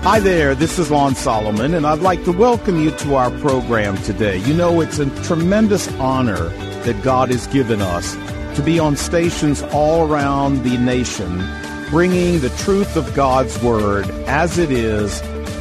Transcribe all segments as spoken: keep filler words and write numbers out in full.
Hi there, this is Lon Solomon, and I'd like to welcome you to our program today. You know, it's a tremendous honor that God has given us to be on stations all around the nation, bringing the truth of God's Word as it is,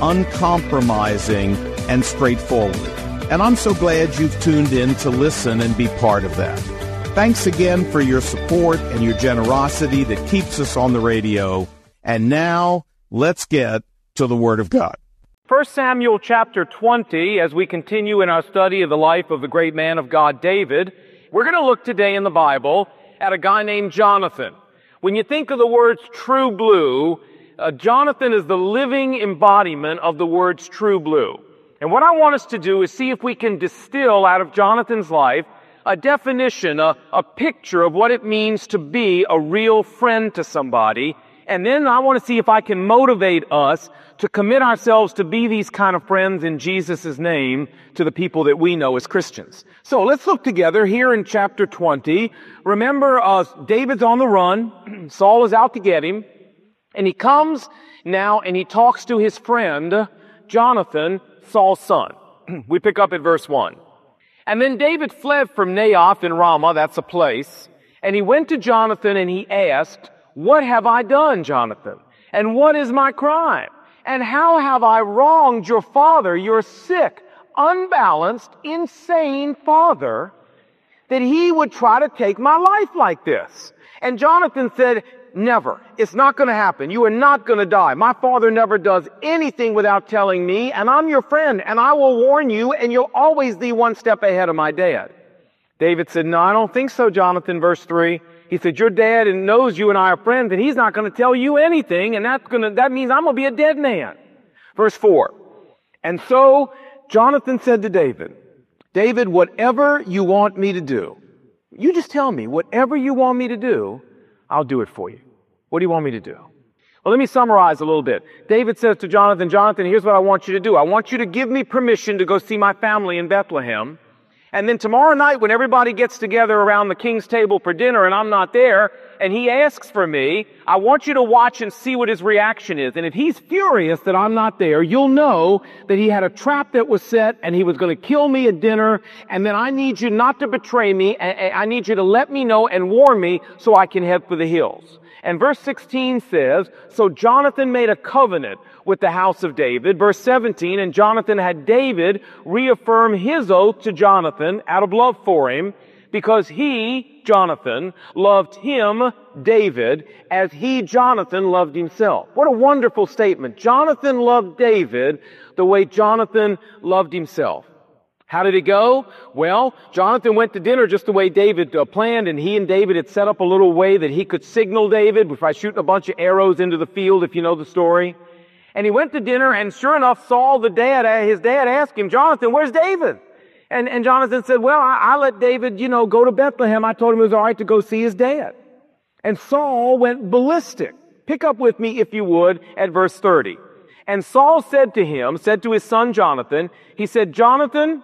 uncompromising and straightforward. And I'm so glad you've tuned in to listen and be part of that. Thanks again for your support and your generosity that keeps us on the radio. And now, let's get to the Word of God. First Samuel chapter twenty, as we continue in our study of the life of the great man of God, David, we're going to look today in the Bible at a guy named Jonathan. When you think of the words true blue, uh, Jonathan is the living embodiment of the words true blue. And what I want us to do is see if we can distill out of Jonathan's life a definition, a, a picture of what it means to be a real friend to somebody. And then I want to see if I can motivate us to commit ourselves to be these kind of friends in Jesus' name to the people that we know as Christians. So let's look together here in chapter twenty. Remember, uh, David's on the run. Saul is out to get him. And he comes now and he talks to his friend, Jonathan, Saul's son. We pick up at verse one. And then David fled from Naioth in Ramah, that's a place, and he went to Jonathan and he asked, "What have I done, Jonathan? And what is my crime? And how have I wronged your father, your sick, unbalanced, insane father, that he would try to take my life like this?" And Jonathan said, "Never. It's not going to happen. You are not going to die. My father never does anything without telling me, and I'm your friend, and I will warn you, and you'll always be one step ahead of my dad." David said, "No, I don't think so, Jonathan." Verse three. He said, "Your dad knows you and I are friends, and he's not going to tell you anything, and that's going to, that means I'm going to be a dead man." Verse four. And so Jonathan said to David, "David, whatever you want me to do, you just tell me, whatever you want me to do, I'll do it for you. What do you want me to do?" Well, let me summarize a little bit. David says to Jonathan, "Jonathan, here's what I want you to do. I want you to give me permission to go see my family in Bethlehem. And then tomorrow night when everybody gets together around the king's table for dinner and I'm not there, and he asks for me, I want you to watch and see what his reaction is. And if he's furious that I'm not there, you'll know that he had a trap that was set and he was going to kill me at dinner. And then I need you not to betray me. I need you to let me know and warn me so I can head for the hills." And verse sixteen says, "So Jonathan made a covenant with the house of David." Verse seventeen, "And Jonathan had David reaffirm his oath to Jonathan out of love for him, because he, Jonathan, loved him, David, as he, Jonathan, loved himself." What a wonderful statement. Jonathan loved David the way Jonathan loved himself. How did it go? Well, Jonathan went to dinner just the way David uh, planned, and he and David had set up a little way that he could signal David by shooting a bunch of arrows into the field, if you know the story. And he went to dinner, and sure enough, Saul, the dad, his dad asked him, "Jonathan, where's David?" And, and Jonathan said, "Well, I, I let David, you know, go to Bethlehem. I told him it was all right to go see his dad." And Saul went ballistic. Pick up with me, if you would, at verse thirty. "And Saul said to him, said to his son Jonathan, he said, 'Jonathan,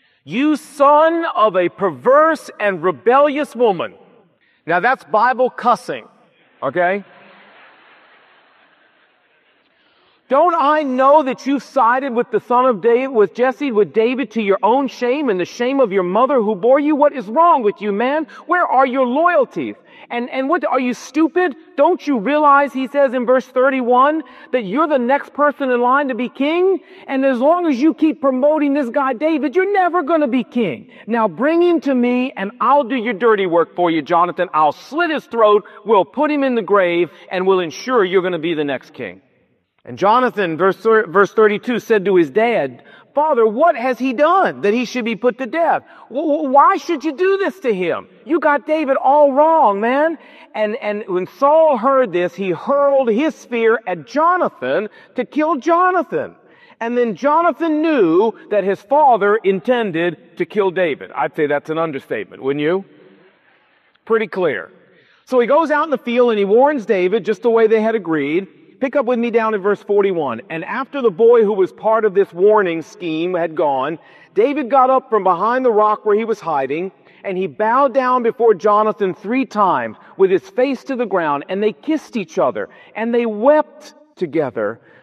you son of a perverse and rebellious woman.'" Now that's Bible cussing, okay? "Don't I know that you sided with the son of David, with Jesse, with David, to your own shame and the shame of your mother who bore you? What is wrong with you, man? Where are your loyalties? And, and what, are you stupid? Don't you realize," he says in verse thirty-one, "that you're the next person in line to be king? And as long as you keep promoting this guy David, you're never going to be king. Now bring him to me and I'll do your dirty work for you, Jonathan. I'll slit his throat, we'll put him in the grave, and we'll ensure you're going to be the next king." And Jonathan, verse, verse thirty-two, said to his dad, "Father, what has he done that he should be put to death? Why should you do this to him? You got David all wrong, man." And, and when Saul heard this, he hurled his spear at Jonathan to kill Jonathan. And then Jonathan knew that his father intended to kill David. I'd say that's an understatement, wouldn't you? Pretty clear. So he goes out in the field and he warns David just the way they had agreed. Pick up with me down in verse forty-one. "And after the boy who was part of this warning scheme had gone, David got up from behind the rock where he was hiding, and he bowed down before Jonathan three times with his face to the ground, and they kissed each other, and they wept together.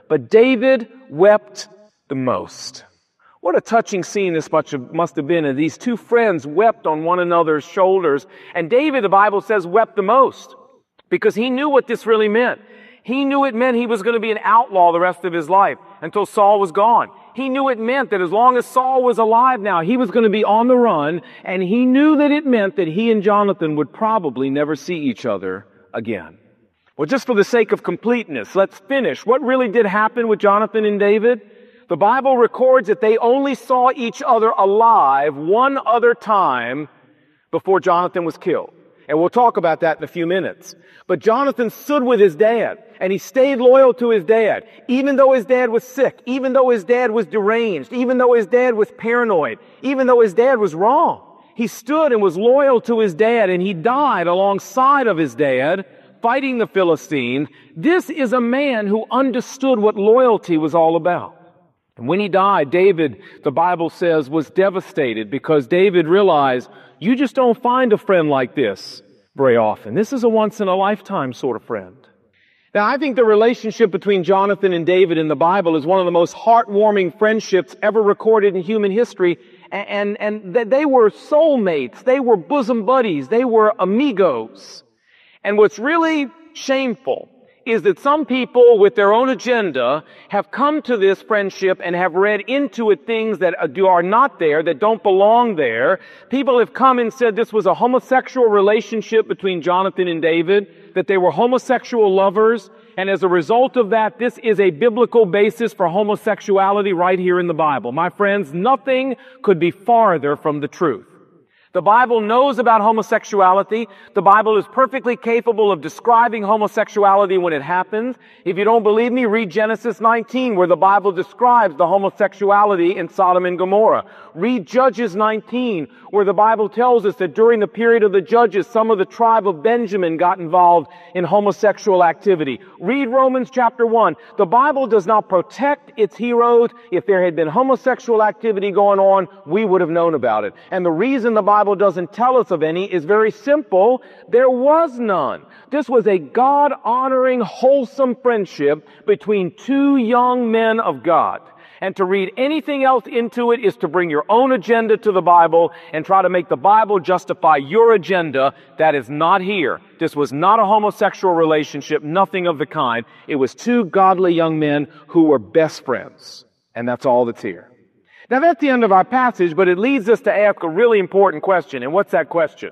but David wept the most. What a touching scene this must have been. And these two friends wept on one another's shoulders. And David, the Bible says, wept the most because he knew what this really meant. He knew it meant he was going to be an outlaw the rest of his life until Saul was gone. He knew it meant that as long as Saul was alive now, he was going to be on the run. And he knew that it meant that he and Jonathan would probably never see each other again. Well, just for the sake of completeness, let's finish. What really did happen with Jonathan and David? The Bible records that they only saw each other alive one other time before Jonathan was killed. And we'll talk about that in a few minutes. But Jonathan stood with his dad, and he stayed loyal to his dad, even though his dad was sick, even though his dad was deranged, even though his dad was paranoid, even though his dad was wrong. He stood and was loyal to his dad, and he died alongside of his dad, fighting the Philistine. This is a man who understood what loyalty was all about. And when he died, David, the Bible says, was devastated because David realized you just don't find a friend like this very often. This is a once-in-a-lifetime sort of friend. Now, I think the relationship between Jonathan and David in the Bible is one of the most heartwarming friendships ever recorded in human history. And, and, and they were soulmates. They were bosom buddies. They were amigos. And what's really shameful is that some people with their own agenda have come to this friendship and have read into it things that are not there, that don't belong there. People have come and said this was a homosexual relationship between Jonathan and David, that they were homosexual lovers, and as a result of that, this is a biblical basis for homosexuality right here in the Bible. My friends, nothing could be farther from the truth. The Bible knows about homosexuality. The Bible is perfectly capable of describing homosexuality when it happens. If you don't believe me, read Genesis nineteen, where the Bible describes the homosexuality in Sodom and Gomorrah. Read Judges nineteen, where the Bible tells us that during the period of the Judges, some of the tribe of Benjamin got involved in homosexual activity. Read Romans chapter one. The Bible does not protect its heroes. If there had been homosexual activity going on, we would have known about it. And the reason the Bible doesn't tell us of any is very simple. There was none. This was a God-honoring, wholesome friendship between two young men of God. And to read anything else into it is to bring your own agenda to the Bible and try to make the Bible justify your agenda. That is not here. This was not a homosexual relationship, nothing of the kind. It was two godly young men who were best friends. And that's all that's here. Now that's the end of our passage, but it leads us to ask a really important question. And what's that question?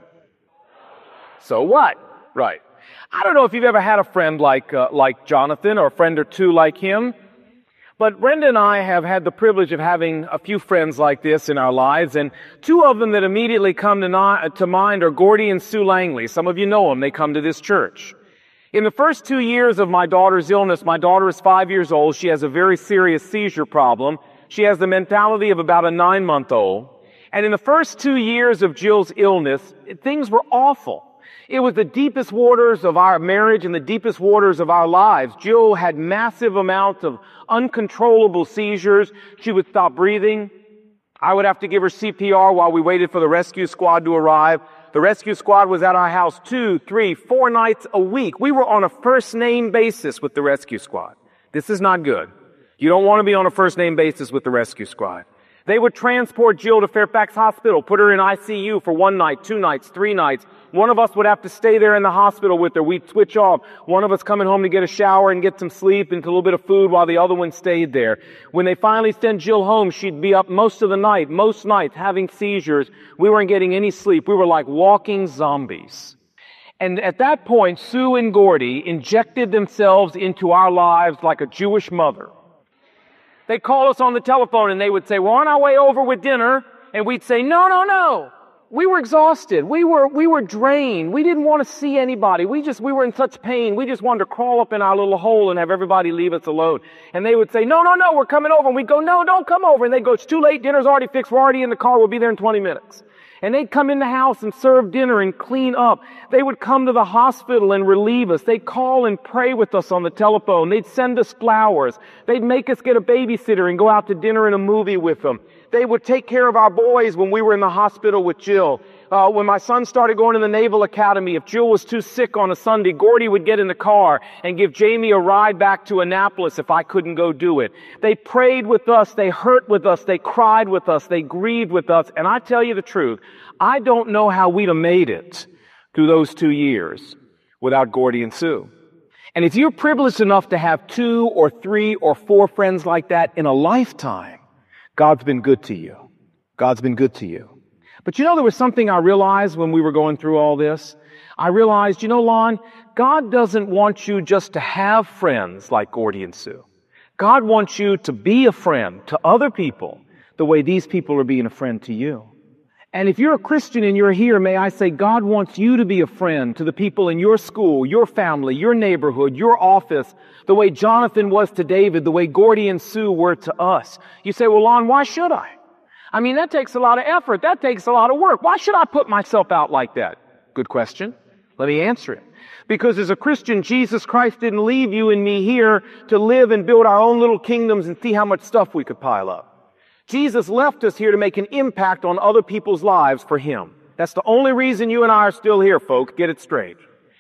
So what? Right. I don't know if you've ever had a friend like uh, like Jonathan or a friend or two like him, but Brenda and I have had the privilege of having a few friends like this in our lives, and two of them that immediately come to, no- to mind are Gordy and Sue Langley. Some of you know them. They come to this church. In the first two years of my daughter's illness, my daughter is five years old. She has a very serious seizure problem. She has the mentality of about a nine-month-old. And in the first two years of Jill's illness, things were awful. It was the deepest waters of our marriage and the deepest waters of our lives. Jill had massive amounts of uncontrollable seizures. She would stop breathing. I would have to give her C P R while we waited for the rescue squad to arrive. The rescue squad was at our house two, three, four nights a week. We were on a first-name basis with the rescue squad. This is not good. You don't want to be on a first-name basis with the rescue squad. They would transport Jill to Fairfax Hospital, put her in I C U for one night, two nights, three nights. One of us would have to stay there in the hospital with her. We'd switch off. One of us coming home to get a shower and get some sleep and a little bit of food while the other one stayed there. When they finally sent Jill home, she'd be up most of the night, most nights having seizures. We weren't getting any sleep. We were like walking zombies. And at that point, Sue and Gordy injected themselves into our lives like a Jewish mother. They'd call us on the telephone and they would say, we're on our way over with dinner. And we'd say, no, no, no. We were exhausted. We were, we were drained. We didn't want to see anybody. We just, we were in such pain. We just wanted to crawl up in our little hole and have everybody leave us alone. And they would say, no, no, no, we're coming over. And we'd go, no, don't come over. And they'd go, it's too late. Dinner's already fixed. We're already in the car. We'll be there in twenty minutes. And they'd come in the house and serve dinner and clean up. They would come to the hospital and relieve us. They'd call and pray with us on the telephone. They'd send us flowers. They'd make us get a babysitter and go out to dinner and a movie with them. They would take care of our boys when we were in the hospital with Jill. Uh, when my son started going to the Naval Academy, if Jill was too sick on a Sunday, Gordy would get in the car and give Jamie a ride back to Annapolis if I couldn't go do it. They prayed with us, they hurt with us, they cried with us, they grieved with us. And I tell you the truth, I don't know how we'd have made it through those two years without Gordy and Sue. And if you're privileged enough to have two or three or four friends like that in a lifetime, God's been good to you. God's been good to you. But you know, there was something I realized when we were going through all this. I realized, you know, Lon, God doesn't want you just to have friends like Gordy and Sue. God wants you to be a friend to other people the way these people are being a friend to you. And if you're a Christian and you're here, may I say, God wants you to be a friend to the people in your school, your family, your neighborhood, your office, the way Jonathan was to David, the way Gordy and Sue were to us. You say, well, Lon, why should I? I mean, that takes a lot of effort. That takes a lot of work. Why should I put myself out like that? Good question. Let me answer it. Because as a Christian, Jesus Christ didn't leave you and me here to live and build our own little kingdoms and see how much stuff we could pile up. Jesus left us here to make an impact on other people's lives for Him. That's the only reason you and I are still here, folks. Get it straight.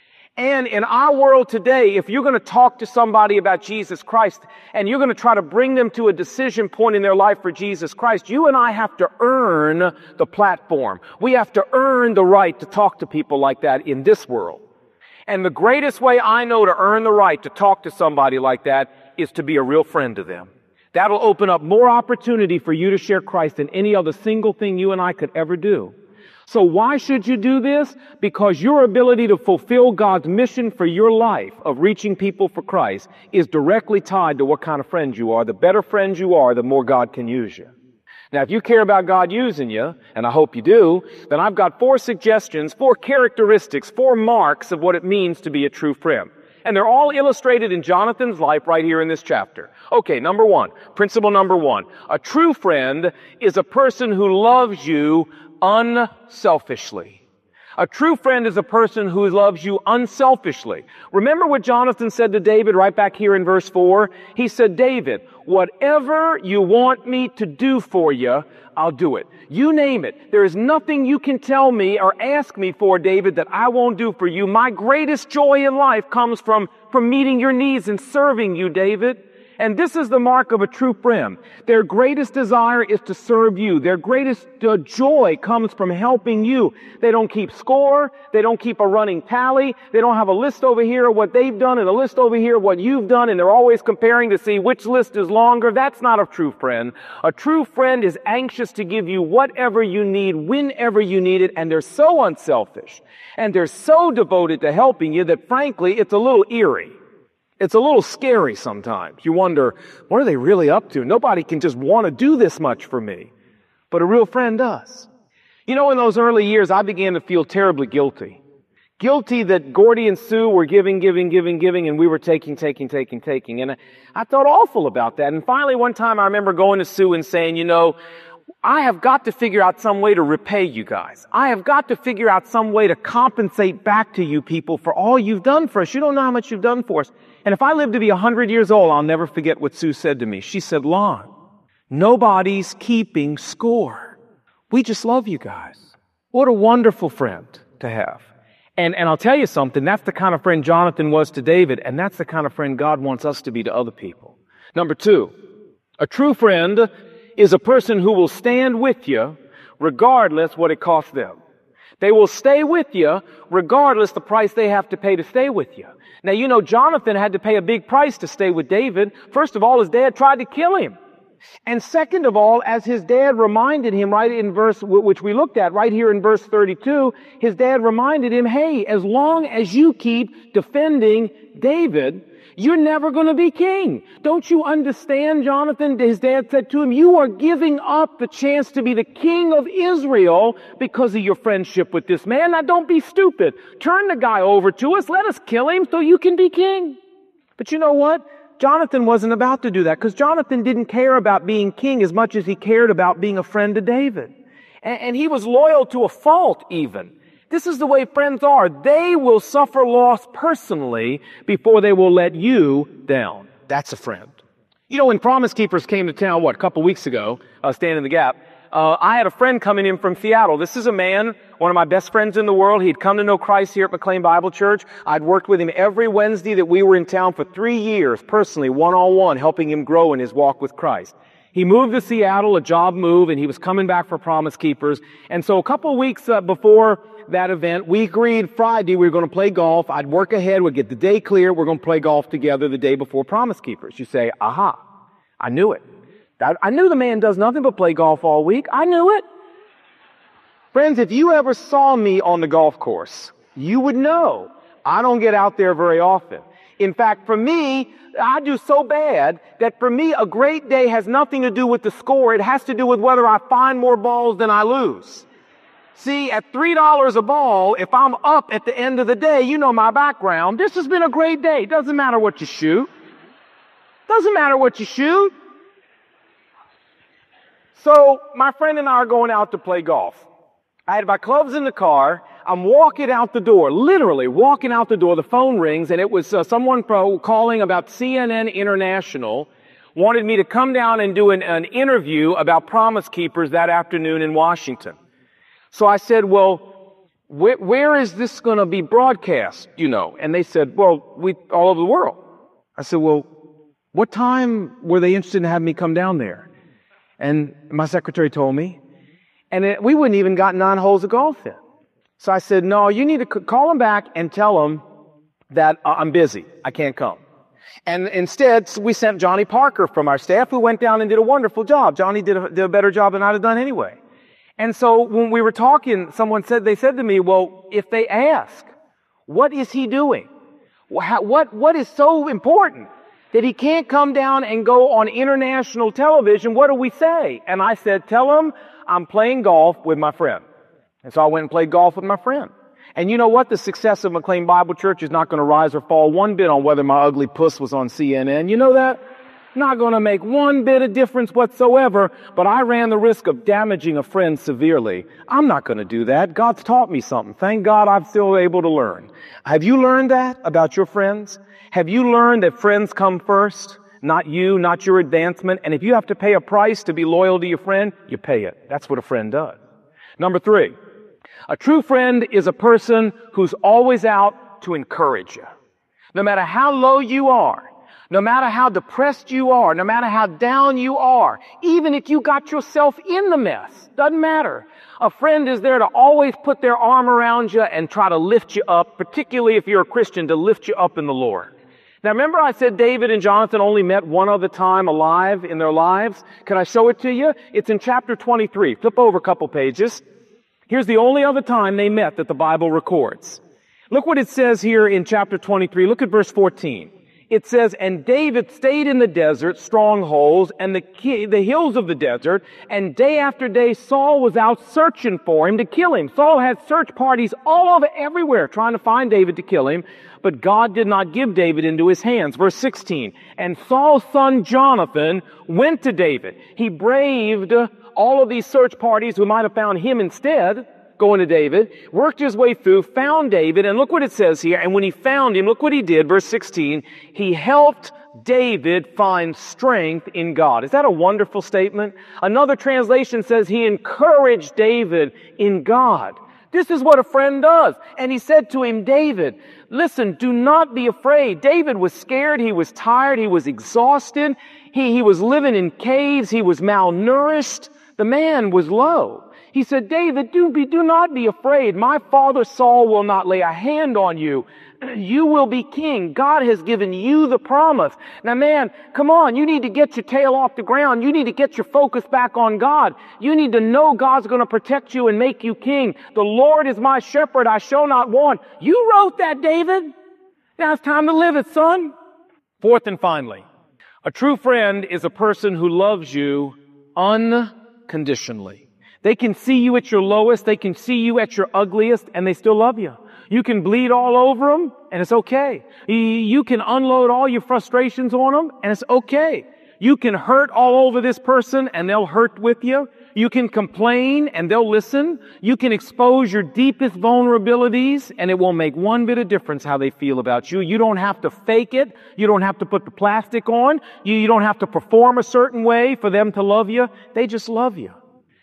And in our world today, if you're going to talk to somebody about Jesus Christ and you're going to try to bring them to a decision point in their life for Jesus Christ, you and I have to earn the platform. We have to earn the right to talk to people like that in this world. And the greatest way I know to earn the right to talk to somebody like that is to be a real friend to them. That'll open up more opportunity for you to share Christ than any other single thing you and I could ever do. So why should you do this? Because your ability to fulfill God's mission for your life of reaching people for Christ is directly tied to what kind of friend you are. The better friend you are, the more God can use you. Now, if you care about God using you, and I hope you do, then I've got four suggestions, four characteristics, four marks of what it means to be a true friend. And they're all illustrated in Jonathan's life right here in this chapter. Okay, number one, principle number one. A true friend is a person who loves you unselfishly. A true friend is a person who loves you unselfishly. Remember what Jonathan said to David right back here in verse four? He said, David, whatever you want me to do for you, I'll do it. You name it. There is nothing you can tell me or ask me for, David, that I won't do for you. My greatest joy in life comes from, from meeting your needs and serving you, David. And this is the mark of a true friend. Their greatest desire is to serve you. Their greatest uh, joy comes from helping you. They don't keep score. They don't keep a running tally. They don't have a list over here of what they've done and a list over here of what you've done, and they're always comparing to see which list is longer. That's not a true friend. A true friend is anxious to give you whatever you need, whenever you need it, and they're so unselfish, and they're so devoted to helping you that, frankly, it's a little eerie. It's a little scary sometimes. You wonder, what are they really up to? Nobody can just want to do this much for me. But a real friend does. You know, in those early years, I began to feel terribly guilty. Guilty that Gordy and Sue were giving, giving, giving, giving, and we were taking, taking, taking, taking. And I felt awful about that. And finally, one time I remember going to Sue and saying, you know, I have got to figure out some way to repay you guys. I have got to figure out some way to compensate back to you people for all you've done for us. You don't know how much you've done for us. And if I live to be a hundred years old, I'll never forget what Sue said to me. She said, Lon, nobody's keeping score. We just love you guys. What a wonderful friend to have. And, and I'll tell you something, that's the kind of friend Jonathan was to David, and that's the kind of friend God wants us to be to other people. Number two, a true friend is a person who will stand with you regardless what it costs them. They will stay with you regardless the price they have to pay to stay with you. Now, you know, Jonathan had to pay a big price to stay with David. First of all, his dad tried to kill him. And second of all, as his dad reminded him right in verse, which we looked at right here in verse thirty-two, his dad reminded him, hey, as long as you keep defending David, you're never going to be king. Don't you understand, Jonathan? His dad said to him, you are giving up the chance to be the king of Israel because of your friendship with this man. Now don't be stupid. Turn the guy over to us. Let us kill him so you can be king. But you know what? Jonathan wasn't about to do that because Jonathan didn't care about being king as much as he cared about being a friend to David. And, and he was loyal to a fault even. This is the way friends are. They will suffer loss personally before they will let you down. That's a friend. You know, when Promise Keepers came to town, what, a couple weeks ago, uh, Stand in the Gap, uh, I had a friend coming in from Seattle. This is a man, one of my best friends in the world. He'd come to know Christ here at McLean Bible Church. I'd worked with him every Wednesday that we were in town for three years, personally, one-on-one, helping him grow in his walk with Christ. He moved to Seattle, a job move, and he was coming back for Promise Keepers. And so a couple of weeks uh, before that event, we agreed Friday we were going to play golf. I'd work ahead. We'd get the day clear. We're going to play golf together the day before Promise Keepers. You say, aha, I knew it. I, I knew the man does nothing but play golf all week. I knew it. Friends, if you ever saw me on the golf course, you would know I don't get out there very often. In fact, for me, I do so bad that for me, a great day has nothing to do with the score. It has to do with whether I find more balls than I lose. See, at three dollars a ball, if I'm up at the end of the day, you know my background. This has been a great day. Doesn't matter what you shoot. Doesn't matter what you shoot. So, my friend and I are going out to play golf. I had my clubs in the car. I'm walking out the door, literally walking out the door. The phone rings, and it was uh, someone pro calling about C N N International, wanted me to come down and do an, an interview about Promise Keepers that afternoon in Washington. So I said, well, wh- where is this going to be broadcast, you know? And they said, well, we all over the world. I said, well, what time were they interested in having me come down there? And my secretary told me. And it, we wouldn't even got nine holes of golf in. So I said, no, you need to c- call them back and tell them that uh, I'm busy. I can't come. And instead, we sent Johnny Parker from our staff, who went down and did a wonderful job. Johnny did a, did a better job than I'd have done anyway. And so when we were talking, someone said, they said to me, well, if they ask, what is he doing? What, what, what is so important that he can't come down and go on international television? What do we say? And I said, tell him I'm playing golf with my friend. And so I went and played golf with my friend. And you know what? The success of McLean Bible Church is not going to rise or fall one bit on whether my ugly puss was on C N N. You know that? Not going to make one bit of difference whatsoever, but I ran the risk of damaging a friend severely. I'm not going to do that. God's taught me something. Thank God I'm still able to learn. Have you learned that about your friends? Have you learned that friends come first? Not you, not your advancement. And if you have to pay a price to be loyal to your friend, you pay it. That's what a friend does. Number three, a true friend is a person who's always out to encourage you. No matter how low you are, no matter how depressed you are, no matter how down you are, even if you got yourself in the mess, doesn't matter. A friend is there to always put their arm around you and try to lift you up, particularly if you're a Christian, to lift you up in the Lord. Now remember I said David and Jonathan only met one other time alive in their lives? Can I show it to you? It's in chapter twenty-three. Flip over a couple pages. Here's the only other time they met that the Bible records. Look what it says here in chapter twenty-three. Look at verse fourteen. It says, and David stayed in the desert, strongholds, and the, ki- the hills of the desert, and day after day Saul was out searching for him to kill him. Saul had search parties all over everywhere trying to find David to kill him, but God did not give David into his hands. Verse sixteen, and Saul's son Jonathan went to David. He braved all of these search parties who might have found him instead, going to David, worked his way through, found David, and look what it says here. And when he found him, look what he did, verse sixteen, he helped David find strength in God. Is that a wonderful statement? Another translation says he encouraged David in God. This is what a friend does. And he said to him, David, listen, do not be afraid. David was scared. He was tired. He was exhausted. He, he was living in caves. He was malnourished. The man was low. He said, David, do, be, do not be afraid. My father Saul will not lay a hand on you. You will be king. God has given you the promise. Now, man, come on. You need to get your tail off the ground. You need to get your focus back on God. You need to know God's going to protect you and make you king. The Lord is my shepherd. I shall not want. You wrote that, David. Now it's time to live it, son. Fourth and finally, a true friend is a person who loves you unconditionally. They can see you at your lowest. They can see you at your ugliest, and they still love you. You can bleed all over them, and it's okay. You can unload all your frustrations on them, and it's okay. You can hurt all over this person, and they'll hurt with you. You can complain, and they'll listen. You can expose your deepest vulnerabilities, and it won't make one bit of difference how they feel about you. You don't have to fake it. You don't have to put the plastic on. You, you don't have to perform a certain way for them to love you. They just love you.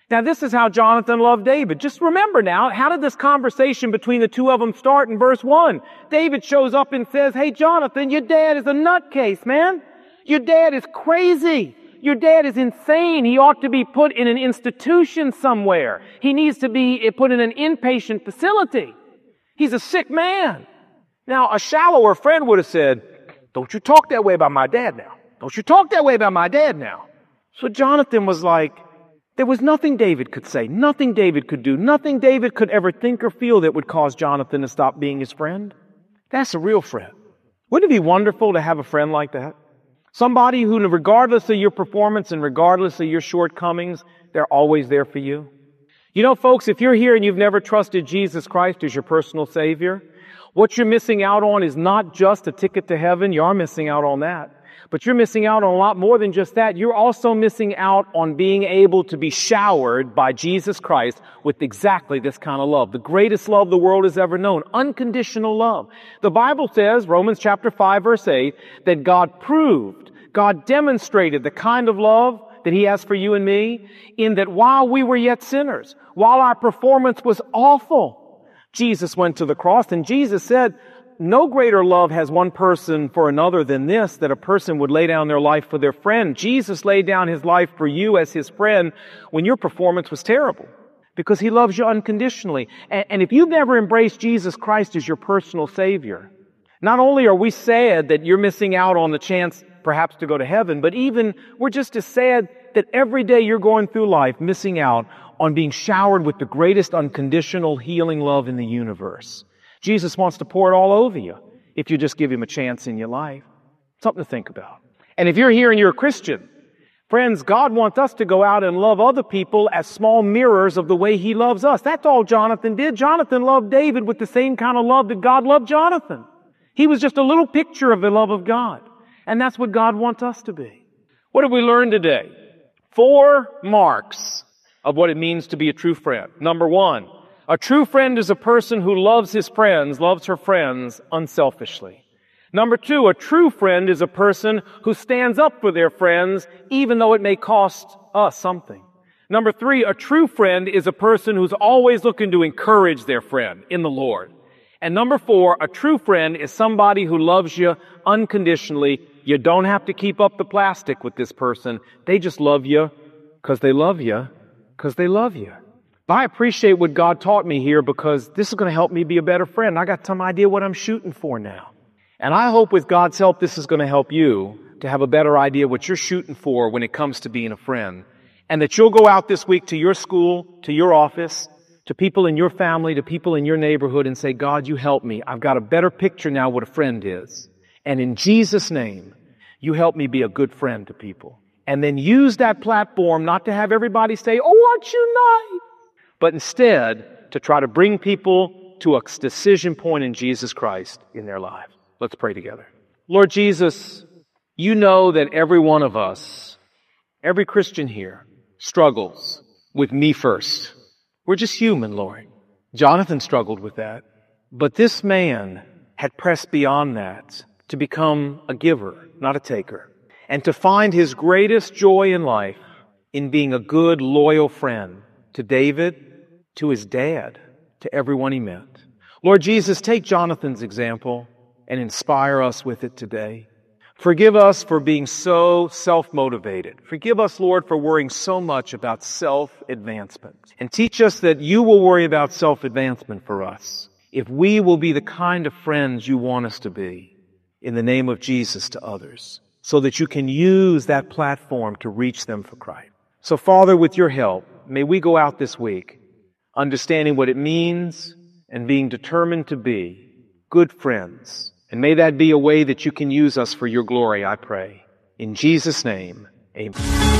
Now, this is how Jonathan loved David. Just remember now, how did this conversation between the two of them start in verse one? David shows up and says, hey, Jonathan, your dad is a nutcase, man. Your dad is crazy. Your dad is insane. He ought to be put in an institution somewhere. He needs to be put in an inpatient facility. He's a sick man. Now, a shallower friend would have said, don't you talk that way about my dad now. Don't you talk that way about my dad now. So Jonathan was like, there was nothing David could say, nothing David could do, nothing David could ever think or feel that would cause Jonathan to stop being his friend. That's a real friend. Wouldn't it be wonderful to have a friend like that? Somebody who, regardless of your performance and regardless of your shortcomings, they're always there for you. You know, folks, if you're here and you've never trusted Jesus Christ as your personal Savior, what you're missing out on is not just a ticket to heaven. You are missing out on that. But you're missing out on a lot more than just that. You're also missing out on being able to be showered by Jesus Christ with exactly this kind of love. The greatest love the world has ever known. Unconditional love. The Bible says, Romans chapter five, verse eight, that God proved, God demonstrated the kind of love that He has for you and me, in that while we were yet sinners, while our performance was awful, Jesus went to the cross, and Jesus said, no greater love has one person for another than this, that a person would lay down their life for their friend. Jesus laid down His life for you as His friend when your performance was terrible, because He loves you unconditionally. And, and if you've never embraced Jesus Christ as your personal Savior, not only are we sad that you're missing out on the chance perhaps to go to heaven, but even we're just as sad that every day you're going through life missing out on being showered with the greatest unconditional healing love in the universe. Jesus wants to pour it all over you if you just give Him a chance in your life. Something to think about. And if you're here and you're a Christian, friends, God wants us to go out and love other people as small mirrors of the way He loves us. That's all Jonathan did. Jonathan loved David with the same kind of love that God loved Jonathan. He was just a little picture of the love of God. And that's what God wants us to be. What did we learn today? Four marks of what it means to be a true friend. Number one, a true friend is a person who loves his friends, loves her friends unselfishly. Number two, a true friend is a person who stands up for their friends even though it may cost us something. Number three, a true friend is a person who's always looking to encourage their friend in the Lord. And number four, a true friend is somebody who loves you unconditionally. You don't have to keep up the plastic with this person. They just love you because they love you because they love you. But I appreciate what God taught me here, because this is going to help me be a better friend. I got some idea what I'm shooting for now. And I hope with God's help this is going to help you to have a better idea what you're shooting for when it comes to being a friend. And that you'll go out this week to your school, to your office, to people in your family, to people in your neighborhood and say, God, you help me. I've got a better picture now what a friend is. And in Jesus' name, you help me be a good friend to people. And then use that platform not to have everybody say, oh, aren't you nice? But instead to try to bring people to a decision point in Jesus Christ in their lives. Let's pray together. Lord Jesus, you know that every one of us, every Christian here, struggles with me first. We're just human, Lord. Jonathan struggled with that. But this man had pressed beyond that to become a giver, not a taker. And to find his greatest joy in life in being a good, loyal friend to David, to his dad, to everyone he met. Lord Jesus, take Jonathan's example and inspire us with it today. Forgive us for being so self-motivated. Forgive us, Lord, for worrying so much about self-advancement. And teach us that you will worry about self-advancement for us if we will be the kind of friends you want us to be in the name of Jesus to others, so that you can use that platform to reach them for Christ. So, Father, with your help, may we go out this week understanding what it means and being determined to be good friends. And may that be a way that you can use us for your glory, I pray. In Jesus' name, amen.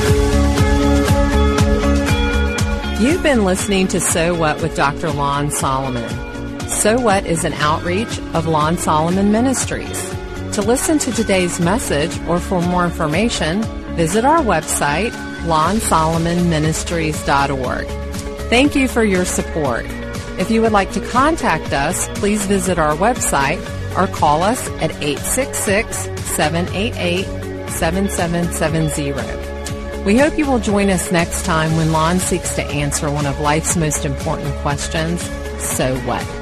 You've been listening to So What with Doctor Lon Solomon. So What is an outreach of Lon Solomon Ministries. To listen to today's message or for more information, visit our website, lon solomon ministries dot org. Thank you for your support. If you would like to contact us, please visit our website or call us at eight six six, seven eight eight, seven seven seven zero. We hope you will join us next time when Lon seeks to answer one of life's most important questions, so what?